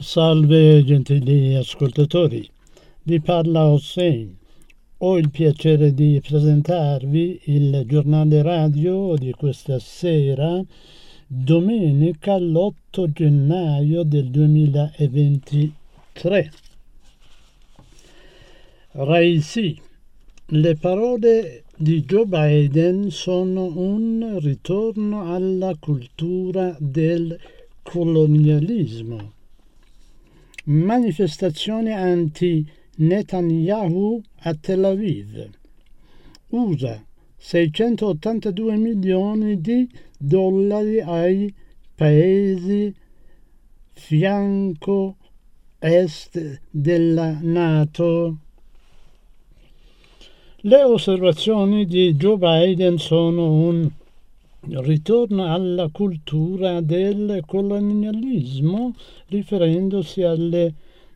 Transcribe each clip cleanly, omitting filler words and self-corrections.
Salve gentili ascoltatori, vi parla Hossein. Ho il piacere di presentarvi il giornale radio di questa sera, domenica l'8 gennaio del 2023. Raisi, le parole di Joe Biden sono un ritorno alla cultura del colonialismo. Manifestazione anti-Netanyahu a Tel Aviv. USA, 682 milioni di dollari ai paesi fianco est della NATO. Le osservazioni di Joe Biden sono un ritorno alla cultura del colonialismo, riferendosi alle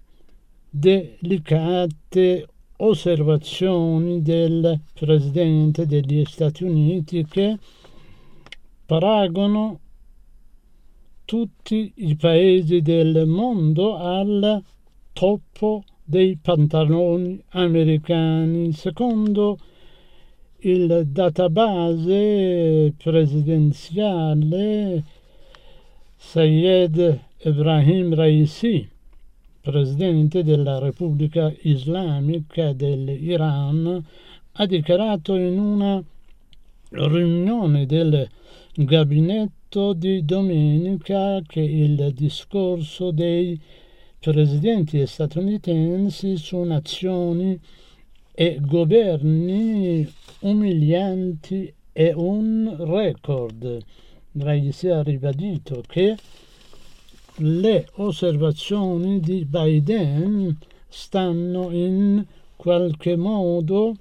delicate osservazioni del Presidente degli Stati Uniti che paragonano tutti i paesi del mondo al topo dei pantaloni americani. Secondo il database presidenziale, Sayed Ebrahim Raisi, presidente della Repubblica Islamica dell'Iran, ha dichiarato in una riunione del gabinetto di domenica che il discorso dei presidenti statunitensi su nazioni e governi umilianti è un record. Raisi ha ribadito che le osservazioni di Biden stanno in qualche modo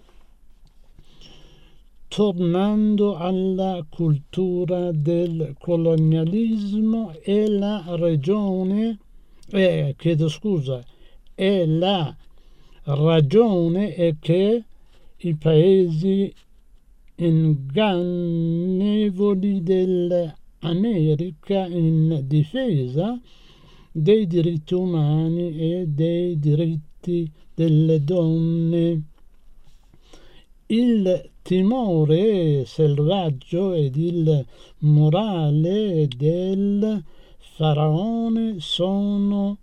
tornando alla cultura del colonialismo e la ragione è che i paesi ingannevoli dell'America in difesa dei diritti umani e dei diritti delle donne. Il timore selvaggio ed il morale del faraone sono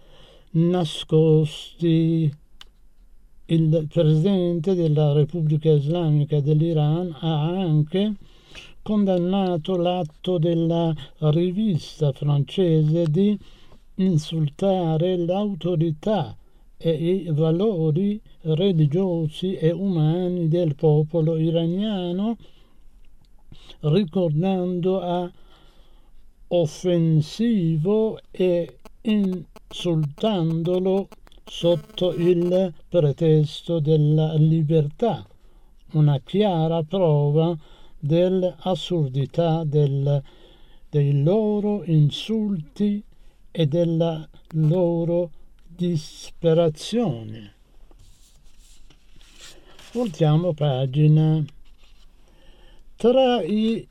nascosti. Il presidente della Repubblica Islamica dell'Iran ha anche condannato l'atto della rivista francese di insultare l'autorità e i valori religiosi e umani del popolo iraniano, ricordando a offensivo e insultandolo sotto il pretesto della libertà, una chiara prova dell'assurdità dei loro insulti e della loro disperazione. Voltiamo pagina. Tra i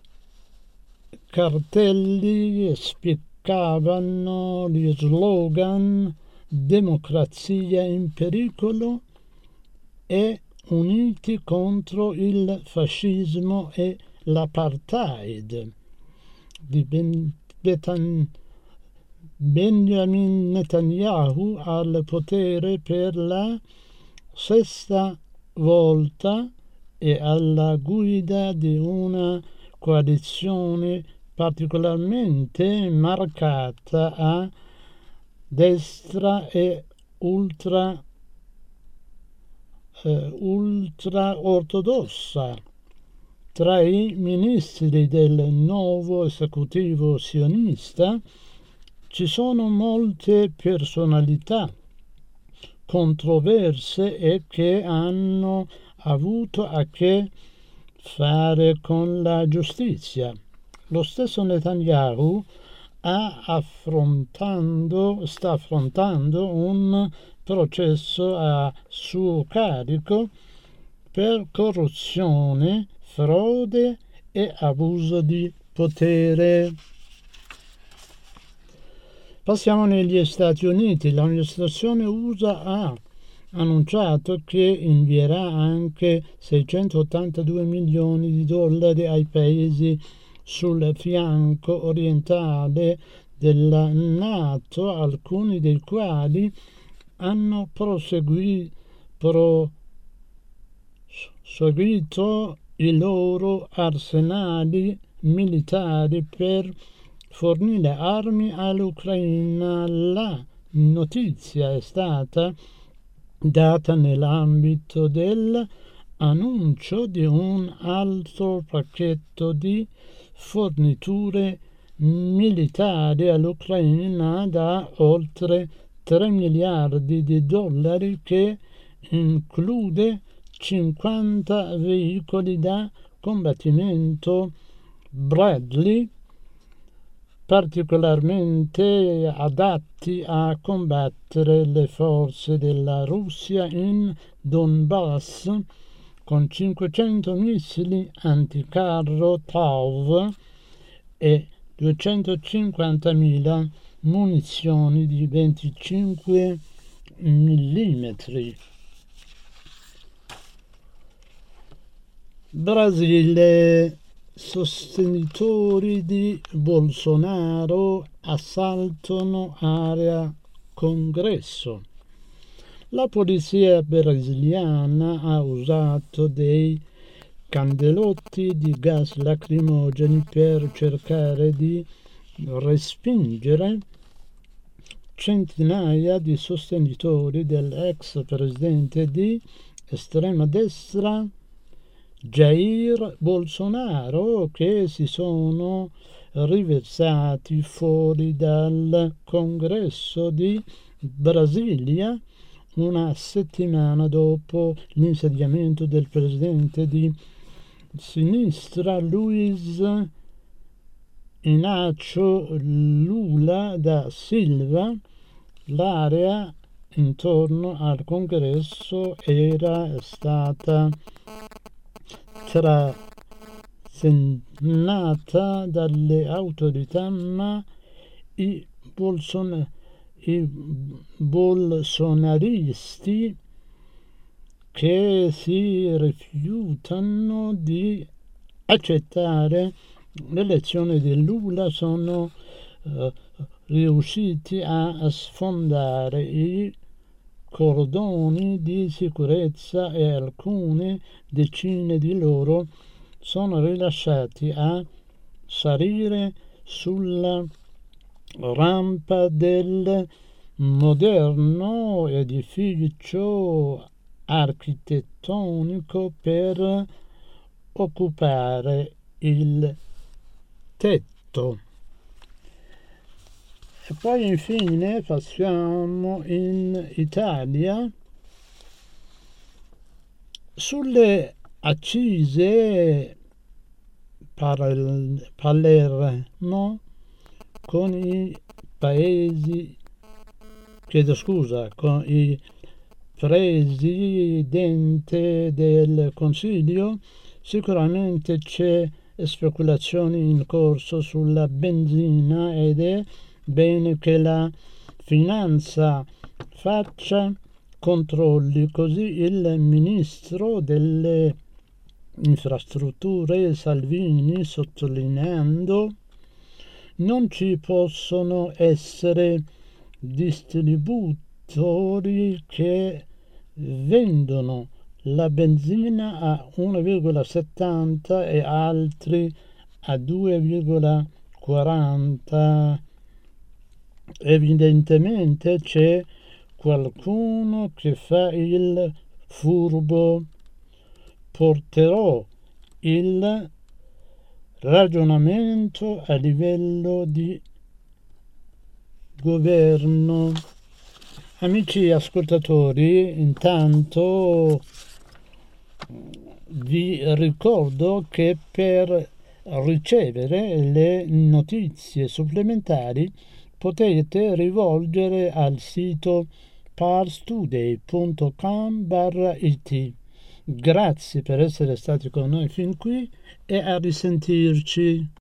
cartelli spiccavano gli slogan "Democrazia in pericolo" e "Uniti contro il fascismo e l'apartheid" di Benjamin Netanyahu al potere per la sesta volta e alla guida di una coalizione particolarmente marcata a destra e ultra ortodossa. Tra i ministri del nuovo esecutivo sionista ci sono molte personalità controverse e che hanno avuto a che fare con la giustizia. Lo stesso Netanyahu sta affrontando un processo a suo carico per corruzione, frode e abuso di potere. Passiamo negli Stati Uniti. L'amministrazione USA ha annunciato che invierà anche 682 milioni di dollari ai paesi sul fianco orientale della NATO, alcuni dei quali hanno proseguito i loro arsenali militari per fornire armi all'Ucraina. La notizia è stata data nell'ambito dell'annuncio di un altro pacchetto di forniture militari all'Ucraina da oltre 3 miliardi di dollari, che include 50 veicoli da combattimento Bradley particolarmente adatti a combattere le forze della Russia in Donbass, con 500 missili anticarro TOW e 250.000 munizioni di 25 mm. Brasile. Sostenitori di Bolsonaro assaltano area Congresso. La polizia brasiliana ha usato dei candelotti di gas lacrimogeni per cercare di respingere centinaia di sostenitori dell'ex presidente di estrema destra Jair Bolsonaro, che si sono riversati fuori dal Congresso di Brasilia una settimana dopo l'insediamento del presidente di sinistra Luiz Inácio Lula da Silva. L'area intorno al Congresso era stata trasennata dalle autorità, ma i bolsonaristi, che si rifiutano di accettare l'elezione di Lula, sono riusciti a sfondare i cordoni di sicurezza e alcune decine di loro sono rilasciati a salire sulla rampa del moderno edificio architettonico per occupare il tetto. E poi infine passiamo in Italia. Sulle accise Palermo con i presidente del Consiglio, sicuramente c'è speculazione in corso sulla benzina ed è bene che la finanza faccia controlli. Così il ministro delle infrastrutture Salvini, sottolineando: non ci possono essere distributori che vendono la benzina a 1,70 e altri a 2,40. Evidentemente c'è qualcuno che fa il furbo. Porterò il ragionamento a livello di governo. Amici ascoltatori, intanto vi ricordo che per ricevere le notizie supplementari potete rivolgere al sito parstoday.com/it. Grazie per essere stati con noi fin qui e a risentirci.